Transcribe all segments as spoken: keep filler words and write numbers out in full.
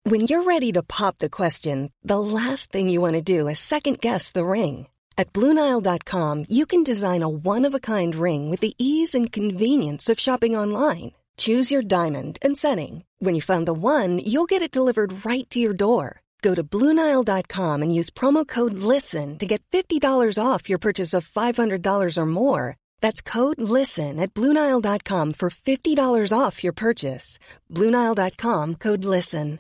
When you're ready to pop the question, the last thing you want to do is second-guess the ring. At Blue Nile dot com, you can design a one-of-a-kind ring with the ease and convenience of shopping online. Choose your diamond and setting. When you find the one, you'll get it delivered right to your door. Go to Blue Nile dot com and use promo code LISTEN to get fifty dollars off your purchase of five hundred dollars or more. That's code LISTEN at Blue Nile dot com for fifty dollars off your purchase. Blue Nile dot com, code LISTEN.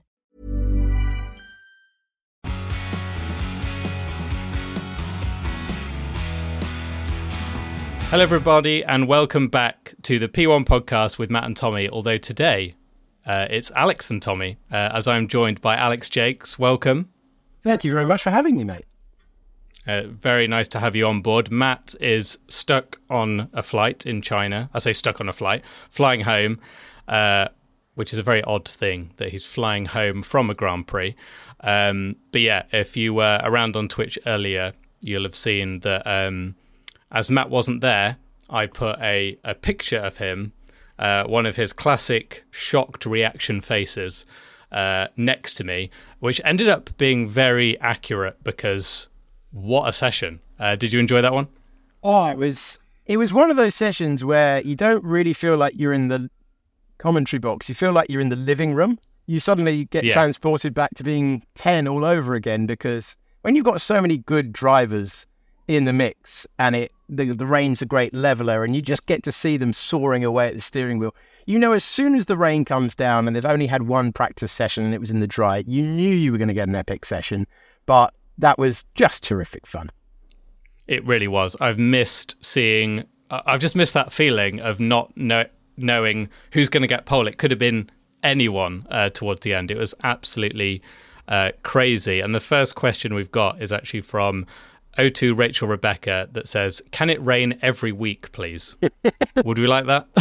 Hello everybody and welcome back to the P one podcast with Matt and Tommy, although today uh, it's Alex and Tommy, uh, as I'm joined by Alex Jakes. Welcome. Thank you very much for having me, mate. Uh, very nice to have you on board. Matt is stuck on a flight in China. I say stuck on a flight, flying home, uh, which is a very odd thing that he's flying home from a Grand Prix. Um, but yeah, if you were around on Twitch earlier, you'll have seen that... Um, As Matt wasn't there, I put a, a picture of him, uh, one of his classic shocked reaction faces, uh, next to me, which ended up being very accurate because what a session. Uh, did you enjoy that one? Oh, it was it was one of those sessions where you don't really feel like you're in the commentary box. You feel like you're in the living room. You suddenly get yeah. transported back to being ten all over again, because when you've got so many good drivers in the mix and it the, the rain's a great leveler and you just get to see them soaring away at the steering wheel, you know, as soon as the rain comes down and they've only had one practice session and it was in the dry, you knew you were going to get an epic session. But that was just terrific fun. It really was. I've missed seeing I've just missed that feeling of not know, knowing who's going to get pole. It could have been anyone uh, towards the end. It was absolutely uh, crazy. And the first question we've got is actually from O two Rachel Rebecca that says, "Can it rain every week, please?" Would we like that?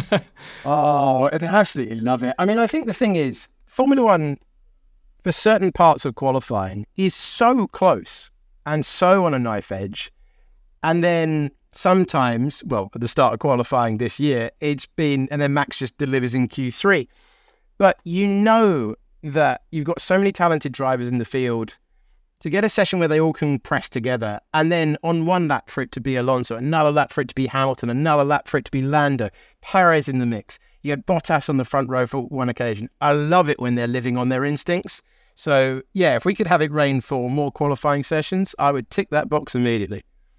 Oh, I'd absolutely love it. I mean, I think the thing is, Formula One, for certain parts of qualifying, is so close and so on a knife edge. And then sometimes, well, at the start of qualifying this year, it's been, and then Max just delivers in Q three. But you know that you've got so many talented drivers in the field to get a session where they all can press together, and then on one lap for it to be Alonso, another lap for it to be Hamilton, another lap for it to be Lando, Perez in the mix. You had Bottas on the front row for one occasion. I love it when they're living on their instincts. So yeah, if we could have it rain for more qualifying sessions, I would tick that box immediately.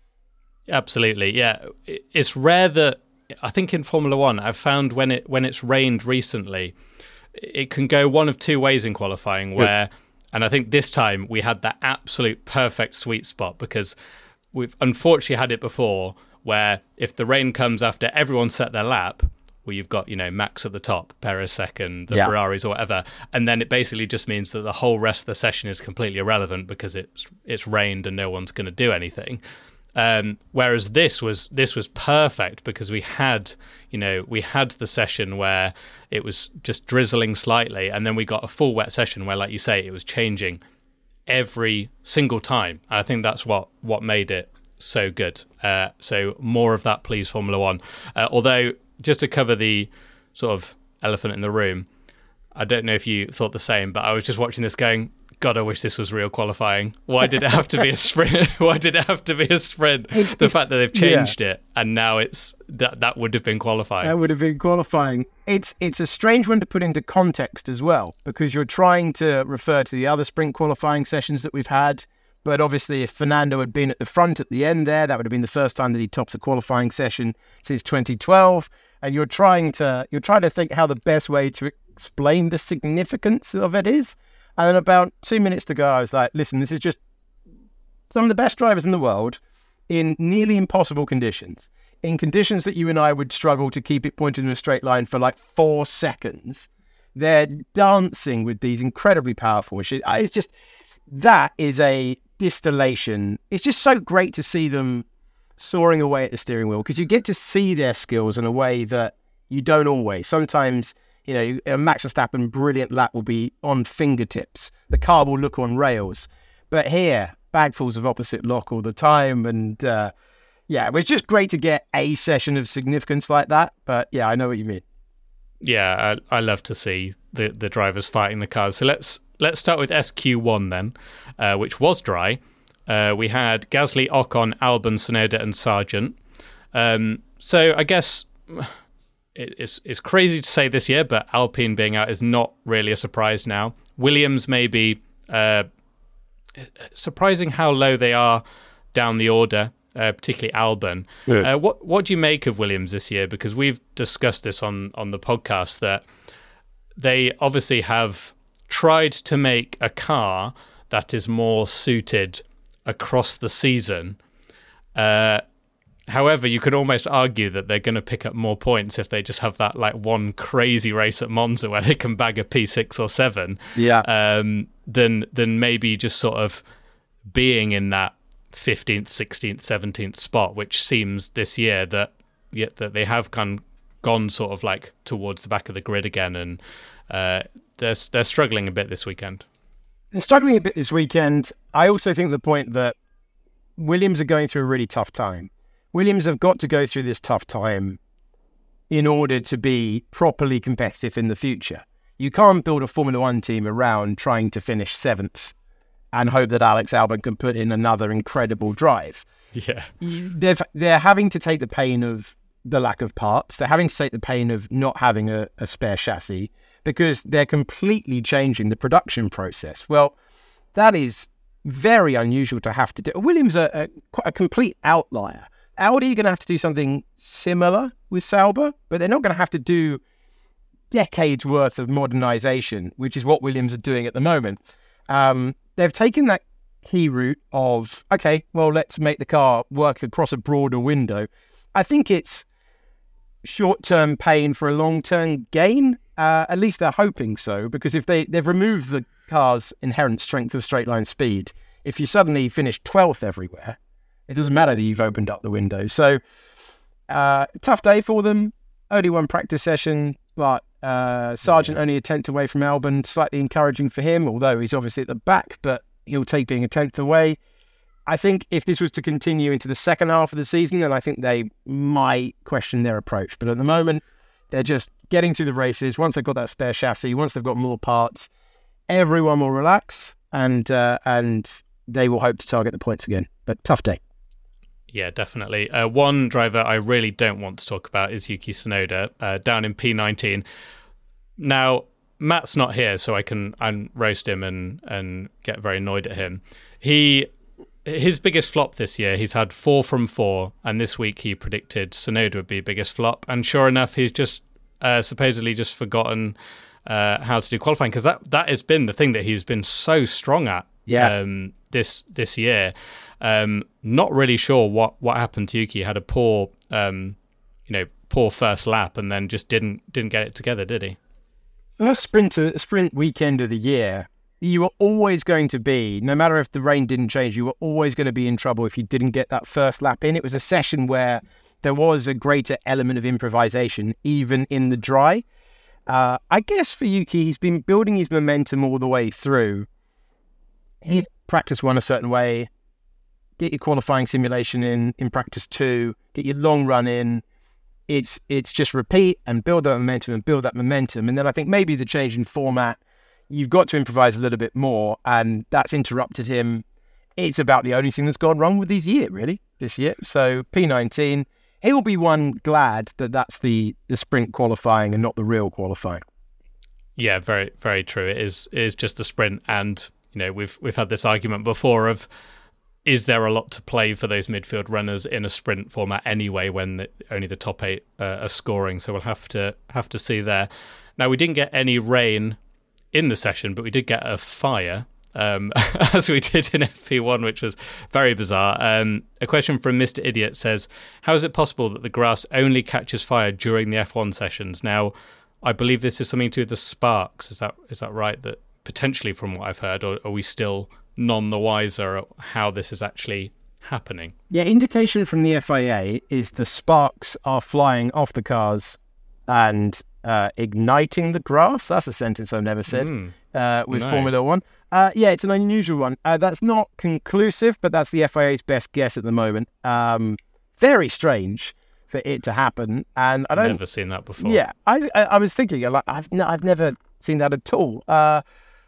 Absolutely, yeah. It's rare that, I think in Formula One, I've found when it when it's rained recently, it can go one of two ways in qualifying where... Yeah. And I think this time we had that absolute perfect sweet spot, because we've unfortunately had it before where if the rain comes after everyone set their lap, well, you've got, you know, Max at the top, Perez second, the yeah. Ferraris or whatever, and then it basically just means that the whole rest of the session is completely irrelevant because it's it's rained and no one's going to do anything. Um, whereas this was this was perfect because we had, you know, we had the session where it was just drizzling slightly, and then we got a full wet session where, like you say, it was changing every single time. I think that's what, what made it so good. Uh, so more of that, please, Formula One. Uh, although, just to cover the sort of elephant in the room, I don't know if you thought the same, but I was just watching this going, God, I wish this was real qualifying. Why did it have to be a sprint? Why did it have to be a sprint? It's, the it's, fact that they've changed yeah. it and now it's that that would have been qualifying. That would have been qualifying. It's it's a strange one to put into context as well, because you're trying to refer to the other sprint qualifying sessions that we've had. But obviously, if Fernando had been at the front at the end there, that would have been the first time that he topped a qualifying session since twenty twelve. And you're trying to you're trying to think how the best way to explain the significance of it is. And then about two minutes to go, I was like, listen, this is just some of the best drivers in the world in nearly impossible conditions, in conditions that you and I would struggle to keep it pointed in a straight line for like four seconds. They're dancing with these incredibly powerful machines. It's just, that is a distillation. It's just so great to see them soaring away at the steering wheel, because you get to see their skills in a way that you don't always. Sometimes, you know, a Max Verstappen brilliant lap will be on fingertips. The car will look on rails. But here, bagfuls of opposite lock all the time. And uh, yeah, it was just great to get a session of significance like that. But yeah, I know what you mean. Yeah, I, I love to see the, the drivers fighting the cars. So let's let's start with S Q one then, uh, which was dry. Uh, we had Gasly, Ocon, Albon, Tsunoda, and Sargent. Um, so I guess it's it's crazy to say this year, but Alpine being out is not really a surprise now. Williams maybe uh, surprising how low they are down the order, uh, particularly Albon. Yeah. Uh, what what do you make of Williams this year? Because we've discussed this on on the podcast that they obviously have tried to make a car that is more suited across the season. Uh, however, you could almost argue that they're going to pick up more points if they just have that like one crazy race at Monza where they can bag a P six or seven. Yeah. Um, than than maybe just sort of being in that fifteenth, sixteenth, seventeenth spot, which seems this year that yeah, that they have gone gone sort of like towards the back of the grid again, and uh, they're they're struggling a bit this weekend. They're struggling a bit this weekend. I also think the point that Williams are going through a really tough time. Williams have got to go through this tough time in order to be properly competitive in the future. You can't build a Formula One team around trying to finish seventh and hope that Alex Albon can put in another incredible drive. Yeah, they're they're having to take the pain of the lack of parts. They're having to take the pain of not having a, a spare chassis, because they're completely changing the production process. Well, that is very unusual to have to do. Williams are a, a complete outlier. Audi are going to have to do something similar with Sauber, but they're not going to have to do decades worth of modernization, which is what Williams are doing at the moment. Um, they've taken that key route of, okay, well, let's make the car work across a broader window. I think it's short-term pain for a long-term gain. Uh, at least they're hoping so, because if they, they've removed the car's inherent strength of straight line speed, if you suddenly finish twelfth everywhere, it doesn't matter that you've opened up the window. So, uh, tough day for them. Only one practice session, but uh, Sargent only a tenth away from Albon, slightly encouraging for him, although he's obviously at the back, but he'll take being a tenth away. I think if this was to continue into the second half of the season, then I think they might question their approach. But at the moment, they're just getting through the races. Once they've got that spare chassis, once they've got more parts, everyone will relax, and uh, and they will hope to target the points again. But tough day. Yeah, definitely. Uh, one driver I really don't want to talk about is Yuki Tsunoda, uh, down in P nineteen. Now, Matt's not here, so I can I roast him and, and get very annoyed at him. He His biggest flop this year, he's had four from four, and this week he predicted Tsunoda would be biggest flop, and sure enough, he's just uh, supposedly just forgotten uh, how to do qualifying, because that, that has been the thing that he's been so strong at yeah. um, this this year. Um, not really sure what, what happened to Yuki. He had a poor, um, you know, poor first lap, and then just didn't didn't get it together, did he? First sprint sprint weekend of the year. You were always going to be, no matter if the rain didn't change, you were always going to be in trouble if you didn't get that first lap in. It was a session where there was a greater element of improvisation, even in the dry. Uh, I guess for Yuki, he's been building his momentum all the way through. He practice one a certain way, get your qualifying simulation in, in practice two, get your long run in. It's, it's just repeat and build that momentum and build that momentum. And then I think maybe the change in format, you've got to improvise a little bit more, and that's interrupted him. It's about the only thing that's gone wrong with his year, really, this year. So P nineteen, he'll be one glad that that's the, the sprint qualifying and not the real qualifying. Yeah, very, very true. It is, it is just the sprint, and you know we've we've had this argument before of, is there a lot to play for those midfield runners in a sprint format anyway, when the, only the top eight uh, are scoring? So we'll have to have to see there. Now, we didn't get any rain in the session, but we did get a fire, um, as we did in F P one, which was very bizarre. Um, a question from Mister Idiot says, how is it possible that the grass only catches fire during the F one sessions? Now, I believe this is something to do with the sparks. Is that is that right? That potentially, from what I've heard, or are we still none the wiser at how this is actually happening? Yeah, indication from the F I A is the sparks are flying off the cars and uh, igniting the grass. That's a sentence I've never said mm. uh, with no. Formula One. Uh, yeah, it's an unusual one. Uh, that's not conclusive, but that's the F I A's best guess at the moment. Um, very strange for it to happen, and I don't never seen that before. Yeah, I I, I was thinking, like, I've no, I've never seen that at all. Uh,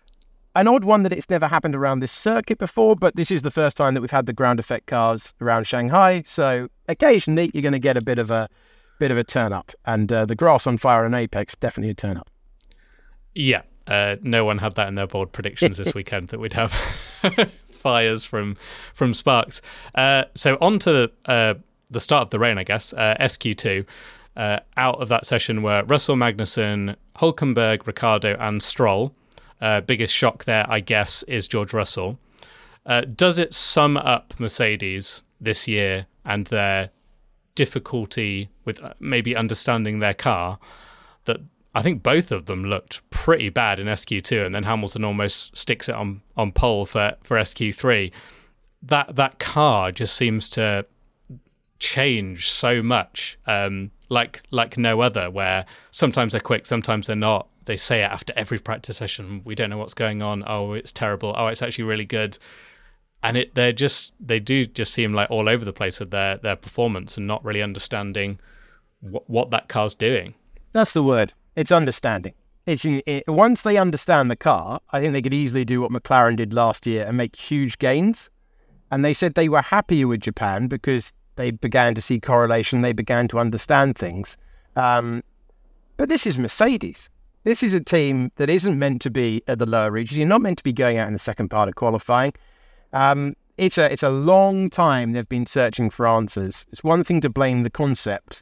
an odd one that it's never happened around this circuit before, but this is the first time that we've had the ground effect cars around Shanghai. So occasionally you're going to get a bit of a bit of a turn up, and uh, the grass on fire in Apex definitely a turn up. Yeah, uh, no one had that in their bold predictions this weekend that we'd have fires from from sparks. Uh, so on to uh, the start of the rain, I guess. Uh, S Q two. Uh, out of that session were Russell, Magnussen, Hülkenberg, Ricciardo, and Stroll. Uh, biggest shock there, I guess, is George Russell. Uh, does it sum up Mercedes this year and their difficulty with maybe understanding their car? That I think both of them looked pretty bad in S Q two, and then Hamilton almost sticks it on, on pole for, for S Q three. That that car just seems to change so much, um, like like no other, where sometimes they're quick, sometimes they're not. They say it after every practice session. We don't know what's going on. Oh, it's terrible. Oh, it's actually really good. And it, they're just, they do just seem like all over the place with their, their performance and not really understanding what, what that car's doing. That's the word. It's understanding. It's it, once they understand the car, I think they could easily do what McLaren did last year and make huge gains. And they said they were happier with Japan because they began to see correlation. They began to understand things. Um, but this is Mercedes. This is a team that isn't meant to be at the lower reaches. You're not meant to be going out in the second part of qualifying. Um, it's a it's a long time they've been searching for answers. It's one thing to blame the concept.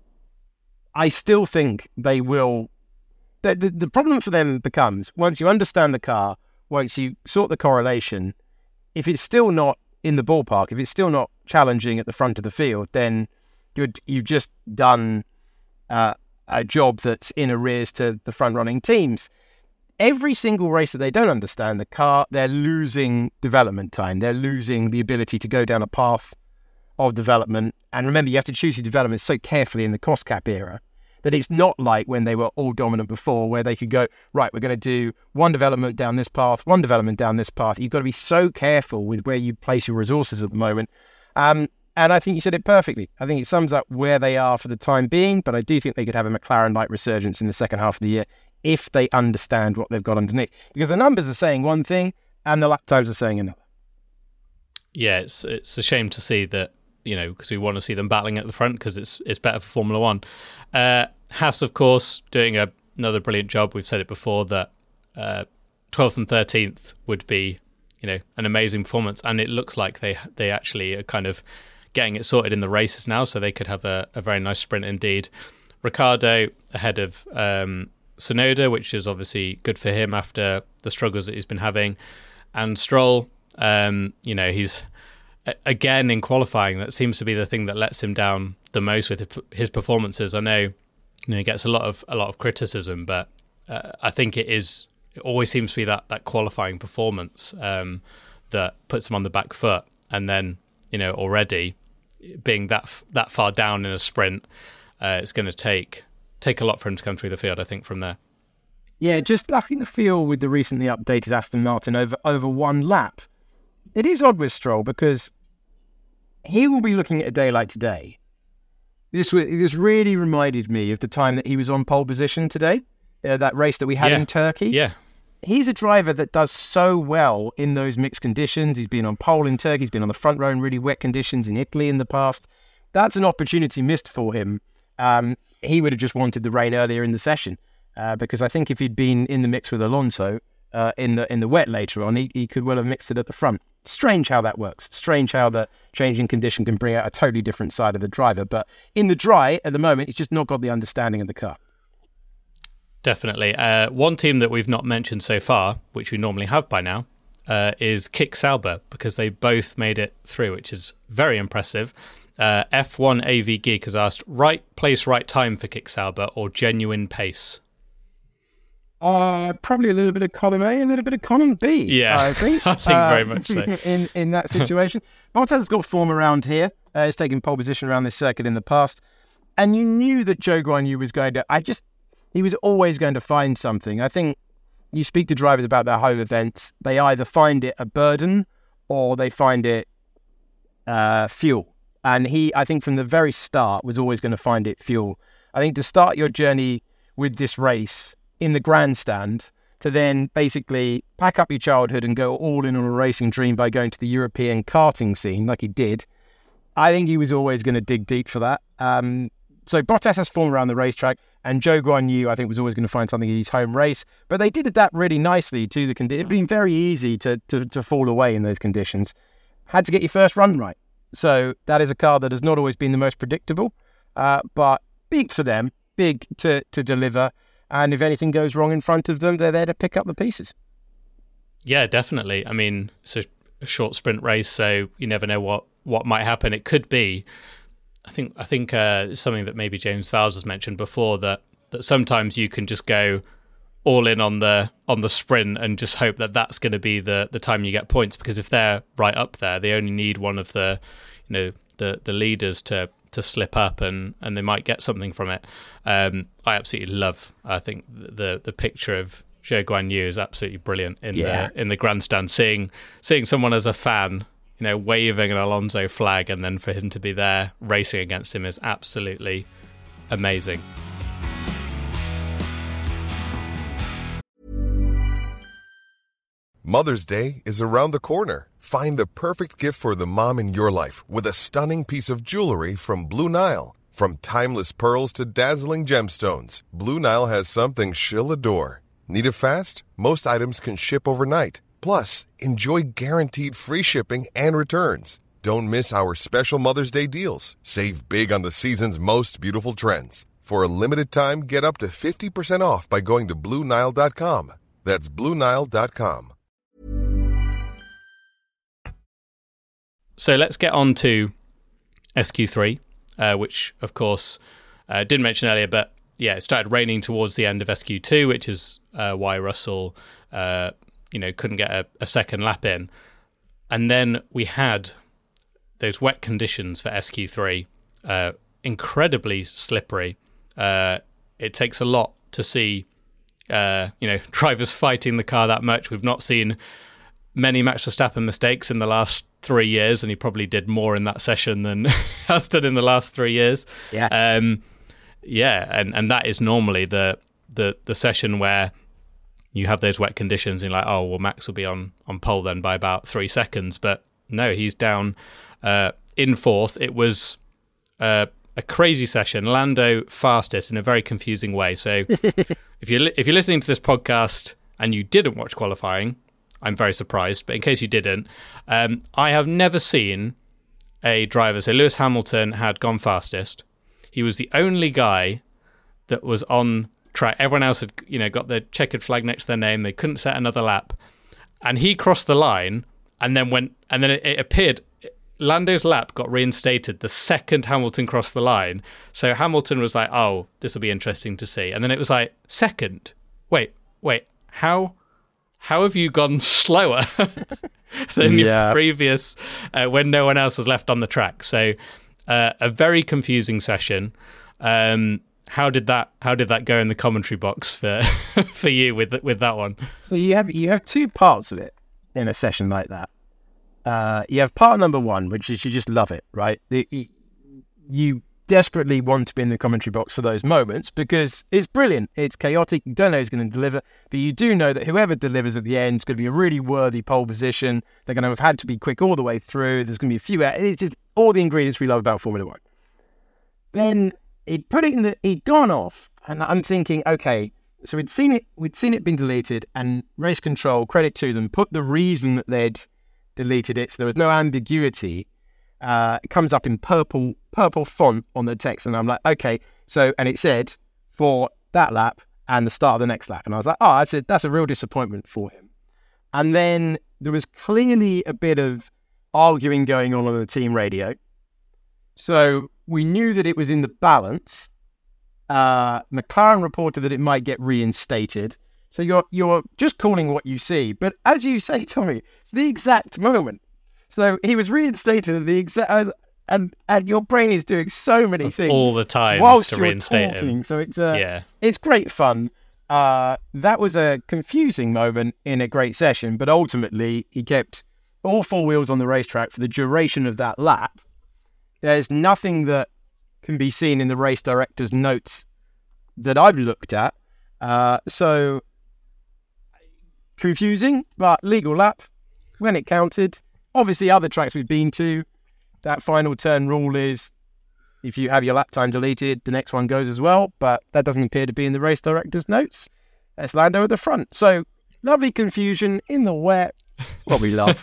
I still think they will. The, the, the problem for them becomes, once you understand the car, once you sort the correlation, if it's still not in the ballpark, if it's still not challenging at the front of the field, then you're, you've just done uh, a job that's in arrears to the front-running teams. Every single race that they don't understand the car, they're losing development time. They're losing the ability to go down a path of development. And remember, you have to choose your development so carefully in the cost cap era that it's not like when they were all dominant before, where they could go, right, we're going to do one development down this path, one development down this path. You've got to be so careful with where you place your resources at the moment. Um, And I think you said it perfectly. I think it sums up where they are for the time being, but I do think they could have a McLaren-like resurgence in the second half of the year if they understand what they've got underneath. Because the numbers are saying one thing and the lap times are saying another. Yeah, it's it's a shame to see that, you know, because we want to see them battling at the front because it's it's better for Formula One. Uh, Haas, of course, doing a, another brilliant job. We've said it before that uh, twelfth and thirteenth would be, you know, an amazing performance, and it looks like they they actually are kind of getting it sorted in the races now, so they could have a, a very nice sprint indeed. Ricciardo ahead of um, Tsunoda, which is obviously good for him after the struggles that he's been having. And Stroll, um, you know, he's, again, in qualifying, that seems to be the thing that lets him down the most with his performances. I know, you know, he gets a lot of a lot of criticism, but uh, I think it is, it always seems to be that, that qualifying performance um, that puts him on the back foot. And then, you know, already being that that far down in a sprint, uh, it's going to take take a lot for him to come through the field, I think, from there. Yeah, just lacking the feel with the recently updated Aston Martin over, over one lap. It is odd with Stroll because he will be looking at a day like today. This, this really reminded me of the time that he was on pole position today, uh, that race that we had yeah. in Turkey. Yeah. He's a driver that does so well in those mixed conditions. He's been on pole in Turkey. He's been on the front row in really wet conditions in Italy in the past. That's an opportunity missed for him. Um, he would have just wanted the rain earlier in the session uh, because I think if he'd been in the mix with Alonso uh, in the in the wet later on, he, he could well have mixed it at the front. Strange how that works. Strange how the changing condition can bring out a totally different side of the driver. But in the dry, at the moment, he's just not got the understanding of the car. Definitely. Uh, one team that we've not mentioned so far, which we normally have by now, uh, is Kick Sauber, because they both made it through, which is very impressive. Uh, F one A V Geek has asked, right place, right time for Kick Sauber or genuine pace? Uh, probably a little bit of column A, a little bit of column B. Yeah, I think, I think uh, very much so. In, in that situation. Bottas has got form around here. Uh, he's taken pole position around this circuit in the past. And you knew that Zhou Guanyu was going to... I just... He was always going to find something. I think you speak to drivers about their home events, they either find it a burden or they find it uh, fuel. And he, I think from the very start, was always going to find it fuel. I think to start your journey with this race in the grandstand, to then basically pack up your childhood and go all in on a racing dream by going to the European karting scene like he did. I think he was always going to dig deep for that. Um, so Bottas has form around the racetrack, and Zhou Guanyu, I think, was always going to find something in his home race. But they did adapt really nicely to the conditions. It'd been very easy to, to, to fall away in those conditions. Had to get your first run right. So that is a car that has not always been the most predictable, uh, but big for them, big to, to deliver. And if anything goes wrong in front of them, they're there to pick up the pieces. Yeah, definitely. I mean, it's a, a short sprint race, so you never know what, what might happen. It could be, I think, I think uh, it's something that maybe James Fowles has mentioned before, that, that sometimes you can just go all in on the on the sprint and just hope that that's going to be the, the time you get points, because if they're right up there, they only need one of the, you know, the, the leaders to to slip up and, and they might get something from it. Um, I absolutely love, I think the the picture of Zhou Guanyu is absolutely brilliant in yeah. the in the grandstand, seeing seeing someone as a fan, you know, waving an Alonso flag, and then for him to be there racing against him is absolutely amazing. Mother's Day is around the corner. Find the perfect gift for the mom in your life with a stunning piece of jewelry from Blue Nile. From timeless pearls to dazzling gemstones, Blue Nile has something she'll adore. Need it fast? Most items can ship overnight. Plus, enjoy guaranteed free shipping and returns. Don't miss our special Mother's Day deals. Save big on the season's most beautiful trends. For a limited time, get up to fifty percent off by going to Blue Nile dot com. That's Blue Nile dot com. So let's get on to S Q three, uh, which, of course, uh, didn't mention earlier, but yeah, it started raining towards the end of S Q two, which is uh, why Russell, uh, you know, couldn't get a, a second lap in. And then we had those wet conditions for S Q three, uh, incredibly slippery. Uh, it takes a lot to see, uh, you know, drivers fighting the car that much. We've not seen many Max Verstappen mistakes in the last three years, and he probably did more in that session than has done in the last three years. Yeah, um, yeah, and, and that is normally the, the the session where you have those wet conditions, and you're like, oh well, Max will be on on pole then by about three seconds. But no, he's down uh, in fourth. It was uh, a crazy session. Lando fastest in a very confusing way. So if you if you're listening to this podcast and you didn't watch qualifying, I'm very surprised, but in case you didn't, um, I have never seen a driver. So Lewis Hamilton had gone fastest. He was the only guy that was on track. Everyone else had, you know, got the checkered flag next to their name. They couldn't set another lap, and he crossed the line and then went. And then it, it appeared Lando's lap got reinstated the second Hamilton crossed the line. So Hamilton was like, "Oh, this will be interesting to see." And then it was like, "Second? Wait, wait, how?" How have you gone slower than yeah. your previous uh, when no one else was left on the track? So uh, a very confusing session. Um, how did that How did that go in the commentary box for for you with with that one? So you have you have two parts of it in a session like that. Uh, you have part number one, which is you just love it, right? The, you desperately want to be in the commentary box for those moments because it's brilliant. It's chaotic. You don't know who's going to deliver, but you do know that whoever delivers at the end is going to be a really worthy pole position. They're going to have had to be quick all the way through. There's going to be a few. It's just all the ingredients we love about Formula One. Then he'd put it in the. He'd gone off, and I'm thinking, okay, so we'd seen it. We'd seen it been deleted, and Race Control, credit to them, put the reason that they'd deleted it, so there was no ambiguity. Uh, it comes up in purple purple font on the text, and I'm like, okay, so, and it said for that lap and the start of the next lap, and I was like, oh, I said that's a real disappointment for him. And then there was clearly a bit of arguing going on on the team radio, so we knew that it was in the balance. Uh, McLaren reported that it might get reinstated, so you're you're just calling what you see, but as you say, Tommy, it's the exact moment. So he was reinstated at the exact, and and your brain is doing so many of things all the time whilst to you're reinstate talking. him. So it's uh, yeah, it's great fun. Uh, that was a confusing moment in a great session, but ultimately he kept all four wheels on the racetrack for the duration of that lap. There's nothing that can be seen in the race director's notes that I've looked at. Uh, so confusing, but legal lap when it counted. Obviously, other tracks we've been to, that final turn rule is if you have your lap time deleted, the next one goes as well, but that doesn't appear to be in the race director's notes. That's Lando at the front. So, lovely confusion in the wet. What we love.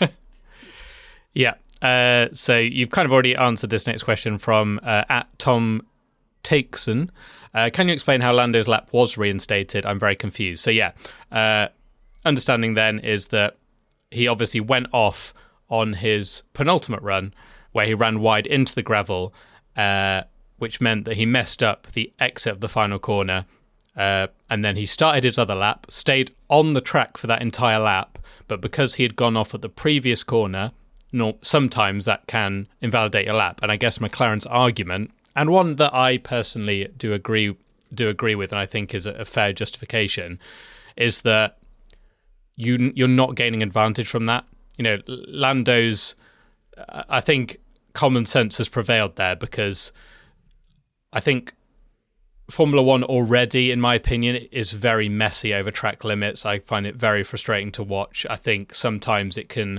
Yeah. Uh, so, you've kind of already answered this next question from uh, at Tom Takeson. Uh, can you explain how Lando's lap was reinstated? I'm very confused. So, yeah. Uh, understanding then is that he obviously went off on his penultimate run where he ran wide into the gravel, uh, which meant that he messed up the exit of the final corner. Uh, and then he started his other lap, stayed on the track for that entire lap, but because he had gone off at the previous corner, no, sometimes that can invalidate a lap. And I guess McLaren's argument, and one that I personally do agree do agree with, and I think is a, a fair justification, is that you you're not gaining advantage from that. You know, Lando's, I think common sense has prevailed there because I think Formula One already, in my opinion, is very messy over track limits. I find it very frustrating to watch. I think sometimes it can,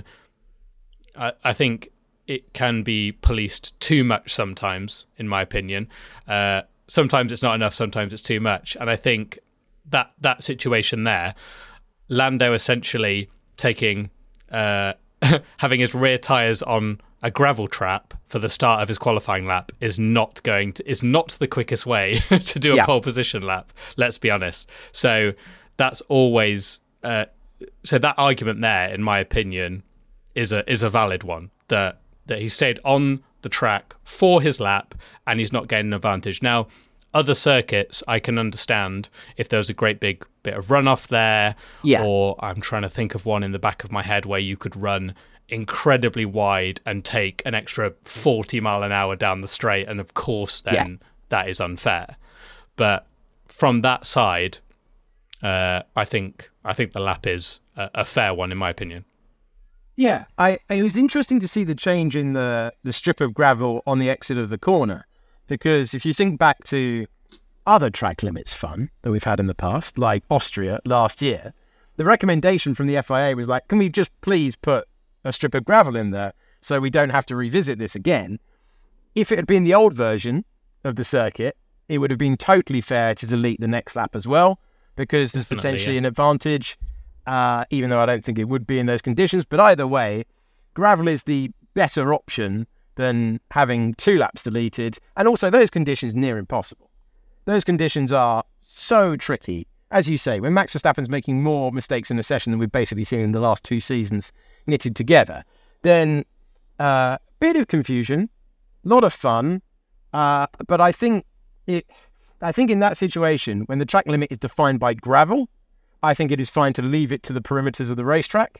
I, I think it can be policed too much sometimes, in my opinion. Uh, sometimes it's not enough, sometimes it's too much. And I think that that situation there, Lando essentially taking... Uh, having his rear tyres on a gravel trap for the start of his qualifying lap is not going to is not the quickest way to do a yeah. pole position lap. Let's be honest. So that's always uh, so that argument there, in my opinion, is a is a valid one. That that he stayed on the track for his lap and he's not gaining an advantage. Now, other circuits, I can understand if there was a great big bit of runoff there, yeah. or I'm trying to think of one in the back of my head where you could run incredibly wide and take an extra forty mile an hour down the straight, and of course then yeah. that is unfair. But from that side, uh, I think I think the lap is a, a fair one in my opinion. Yeah, I, it was interesting to see the change in the, the strip of gravel on the exit of the corner. Because if you think back to other track limits fun that we've had in the past, like Austria last year, the recommendation from the F I A was like, can we just please put a strip of gravel in there so we don't have to revisit this again? If it had been the old version of the circuit, it would have been totally fair to delete the next lap as well, because there's Definitely, potentially yeah. an advantage, uh, even though I don't think it would be in those conditions. But either way, gravel is the better option than having two laps deleted, and also those conditions near impossible. Those conditions are so tricky. As you say, when Max Verstappen's making more mistakes in a session than we've basically seen in the last two seasons knitted together, then a uh, bit of confusion, a lot of fun, uh, but I think it. I think in that situation, when the track limit is defined by gravel, I think it is fine to leave it to the perimeters of the racetrack,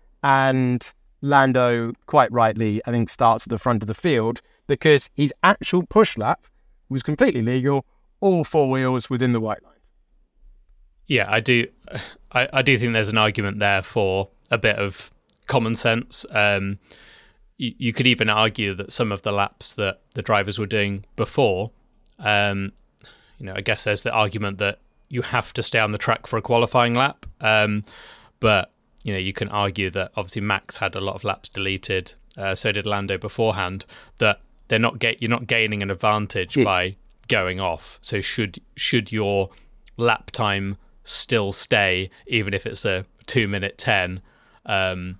and Lando, quite rightly, I think, starts at the front of the field because his actual push lap was completely legal, all four wheels within the white lines. Yeah, I do. I, I do think there's an argument there for a bit of common sense. Um, you, you could even argue that some of the laps that the drivers were doing before, um, you know, I guess there's the argument that you have to stay on the track for a qualifying lap, um, but you know, you can argue that obviously Max had a lot of laps deleted, uh, so did Lando beforehand, that they're not get you're not gaining an advantage yeah. by going off. So should should your lap time still stay, even if it's a two minute ten, um,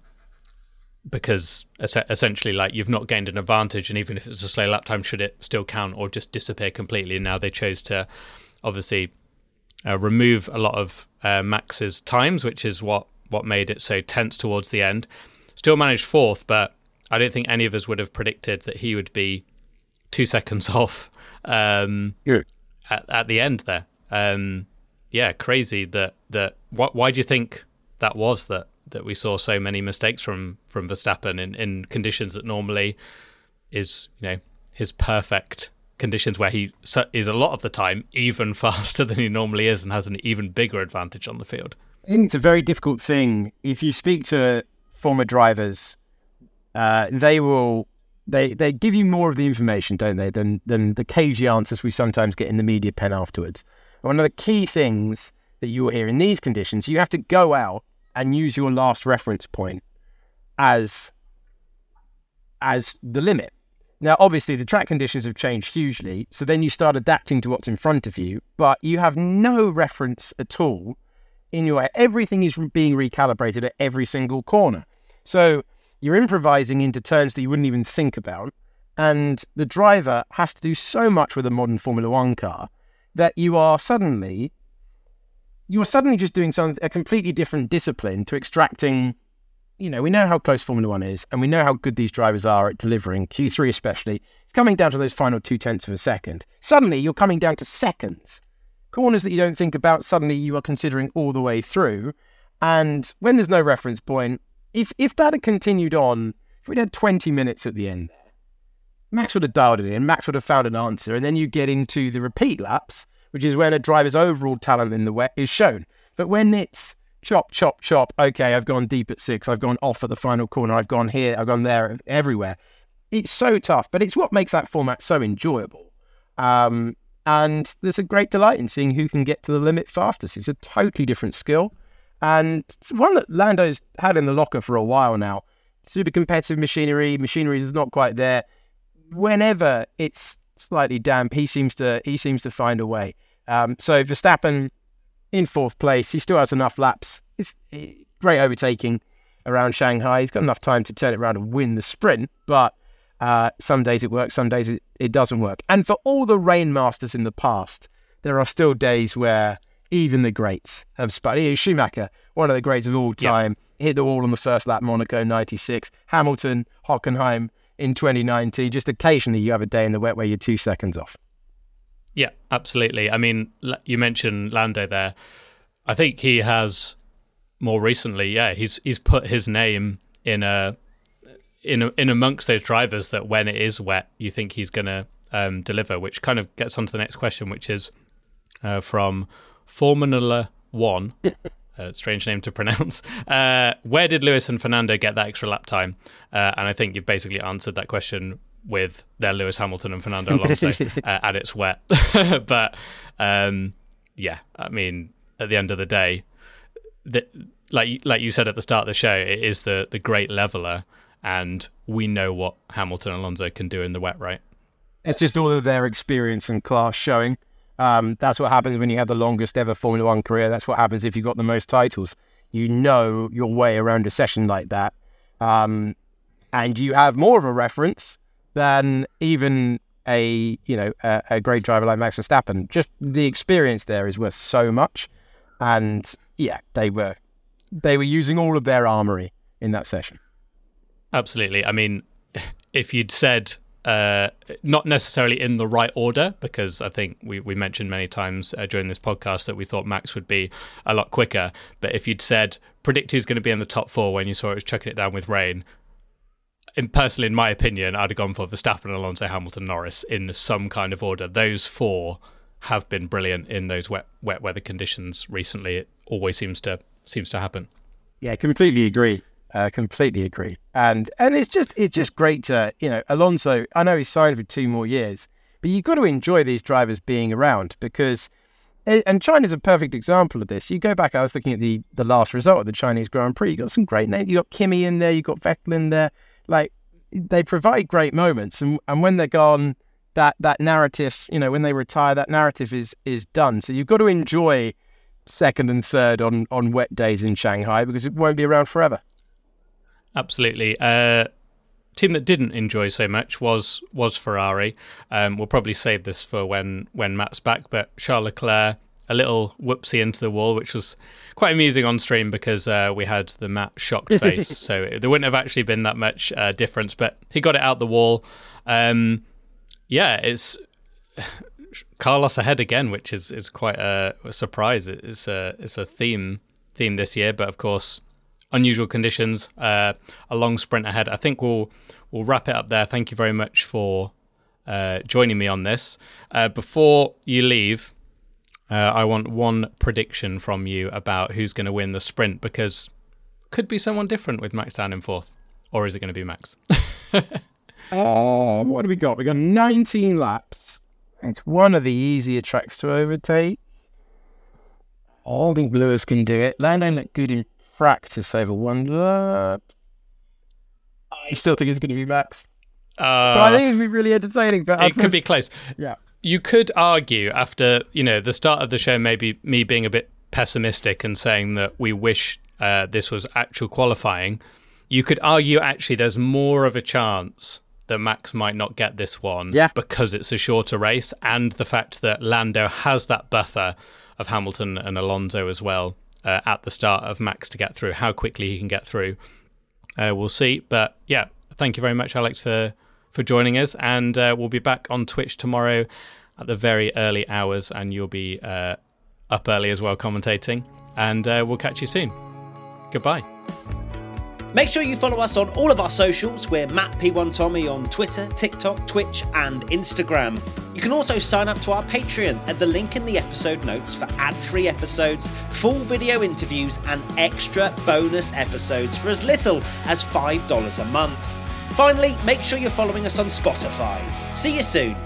because es- essentially, like, you've not gained an advantage, and even if it's a slow lap time, should it still count or just disappear completely? And now they chose to obviously uh, remove a lot of uh, Max's times, which is what. what made it so tense towards the end. Still managed fourth, but I don't think any of us would have predicted that he would be two seconds off um, yeah. at, at the end there. Um, yeah, crazy that that. What, why do you think that was that that we saw so many mistakes from from Verstappen in, in conditions that normally is, you know, his perfect conditions, where he is a lot of the time even faster than he normally is and has an even bigger advantage on the field? I think it's a very difficult thing. If you speak to former drivers, uh, they will they they give you more of the information, don't they, than than the cagey answers we sometimes get in the media pen afterwards. One of the key things that you'll hear in these conditions, you have to go out and use your last reference point as as the limit. Now, obviously, the track conditions have changed hugely, so then you start adapting to what's in front of you, but you have no reference at all in your head. Everything is being recalibrated at every single corner. So you're improvising into turns that you wouldn't even think about, and the driver has to do so much with a modern Formula One car that you are suddenly, you are suddenly just doing something, a completely different discipline to extracting. You know, we know how close Formula One is, and we know how good these drivers are at delivering, Q three especially. It's coming down to those final two-tenths of a second. Suddenly, you're coming down to seconds. Corners that you don't think about, suddenly you are considering all the way through. And when there's no reference point, if if that had continued on, if we'd had twenty minutes at the end there, Max would have dialed it in, Max would have found an answer, and then you get into the repeat laps, which is when a driver's overall talent in the wet is shown. But when it's chop, chop, chop, okay, I've gone deep at six, I've gone off at the final corner, I've gone here, I've gone there, everywhere. It's so tough, but it's what makes that format so enjoyable. Um, and there's a great delight in seeing who can get to the limit fastest. It's a totally different skill. And it's one that Lando's had in the locker for a while now. Super competitive machinery, machinery is not quite there. Whenever it's slightly damp, he seems to he seems to find a way. Um, so Verstappen in fourth place, he still has enough laps. It's great overtaking around Shanghai. He's got enough time to turn it around and win the sprint, but uh, some days it works, some days it, it doesn't work. And for all the rain masters in the past, there are still days where even the greats have spun. Schumacher, one of the greats of all time, yep. hit the wall on the first lap, Monaco ninety-six. Hamilton, Hockenheim in twenty nineteen. Just occasionally you have a day in the wet where you're two seconds off. Yeah, absolutely. I mean, you mentioned Lando there. I think he has more recently, yeah, he's he's put his name in a in a, in amongst those drivers that when it is wet, you think he's going to um, deliver. Which kind of gets on to the next question, which is uh, from Formula One. Uh, strange name to pronounce. Uh, where did Lewis and Fernando get that extra lap time? Uh, and I think you've basically answered that question with their Lewis Hamilton and Fernando Alonso, uh, and it's wet. But um, yeah, I mean, at the end of the day, the, like like you said at the start of the show, it is the the great leveler, and we know what Hamilton and Alonso can do in the wet, right? It's just all of their experience and class showing. Um, that's what happens when you have the longest ever Formula One career. That's what happens if you've got the most titles. You know your way around a session like that. Um, and you have more of a reference than even a, you know, a, a great driver like Max Verstappen. Just the experience there is worth so much. And yeah, they were, they were using all of their armory in that session. Absolutely. I mean, if you'd said, Uh, not necessarily in the right order, because I think we, we mentioned many times uh, during this podcast that we thought Max would be a lot quicker. But if you'd said, predict who's going to be in the top four when you saw it was chucking it down with rain, in, personally, in my opinion, I'd have gone for Verstappen, Alonso, Hamilton, Norris in some kind of order. Those four have been brilliant in those wet wet weather conditions recently. It always seems to seems to happen. Yeah, completely agree. Uh, completely agree. And and it's just it's just great to, you know, Alonso, I know he's signed for two more years, but you've got to enjoy these drivers being around because, and China's a perfect example of this. You go back, I was looking at the, the last result of the Chinese Grand Prix, you got some great names. You got Kimi in there, you got Vettel in there. Like, they provide great moments. And, and when they're gone, that, that narrative, you know, when they retire, that narrative is is done. So you've got to enjoy second and third on, on wet days in Shanghai because it won't be around forever. Absolutely. Uh, team that didn't enjoy so much was was Ferrari. Um, we'll probably save this for when, when Matt's back, but Charles Leclerc, a little whoopsie into the wall, which was quite amusing on stream because uh, we had the Matt shocked face, so there wouldn't have actually been that much uh, difference, but he got it out the wall. Um, yeah, it's Carlos ahead again, which is, is quite a, a surprise. It's a, it's a theme theme this year, but of course, unusual conditions, uh, a long sprint ahead. I think we'll we'll wrap it up there. Thank you very much for uh, joining me on this. Uh, before you leave, uh, I want one prediction from you about who's going to win the sprint, because it could be someone different with Max down in fourth, or is it going to be Max? Oh, what do we got? We got nineteen laps. It's one of the easier tracks to overtake. I think Lewis can do it. Lando looked good in practice over one lap. I still think it's going to be Max. Uh, but I think it'd be really entertaining. But it could be close. Yeah. You could argue after, you know, the start of the show, maybe me being a bit pessimistic and saying that we wish uh, this was actual qualifying. You could argue actually there's more of a chance that Max might not get this one yeah. because it's a shorter race, and the fact that Lando has that buffer of Hamilton and Alonso as well uh, at the start of Max to get through. How quickly he can get through, uh, we'll see. But yeah, thank you very much, Alex, for, for joining us, and uh, we'll be back on Twitch tomorrow at the very early hours, and you'll be uh, up early as well commentating, and uh, we'll catch you soon. Goodbye. Make sure you follow us on all of our socials. We're Matt P one Tommy on Twitter, TikTok, Twitch and Instagram. You can also sign up to our Patreon at the link in the episode notes for ad-free episodes, full video interviews and extra bonus episodes for as little as five dollars a month. Finally, make sure you're following us on Spotify. See you soon.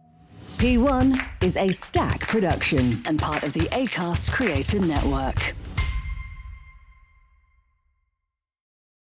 P one is a Stack production and part of the Acast Creator Network.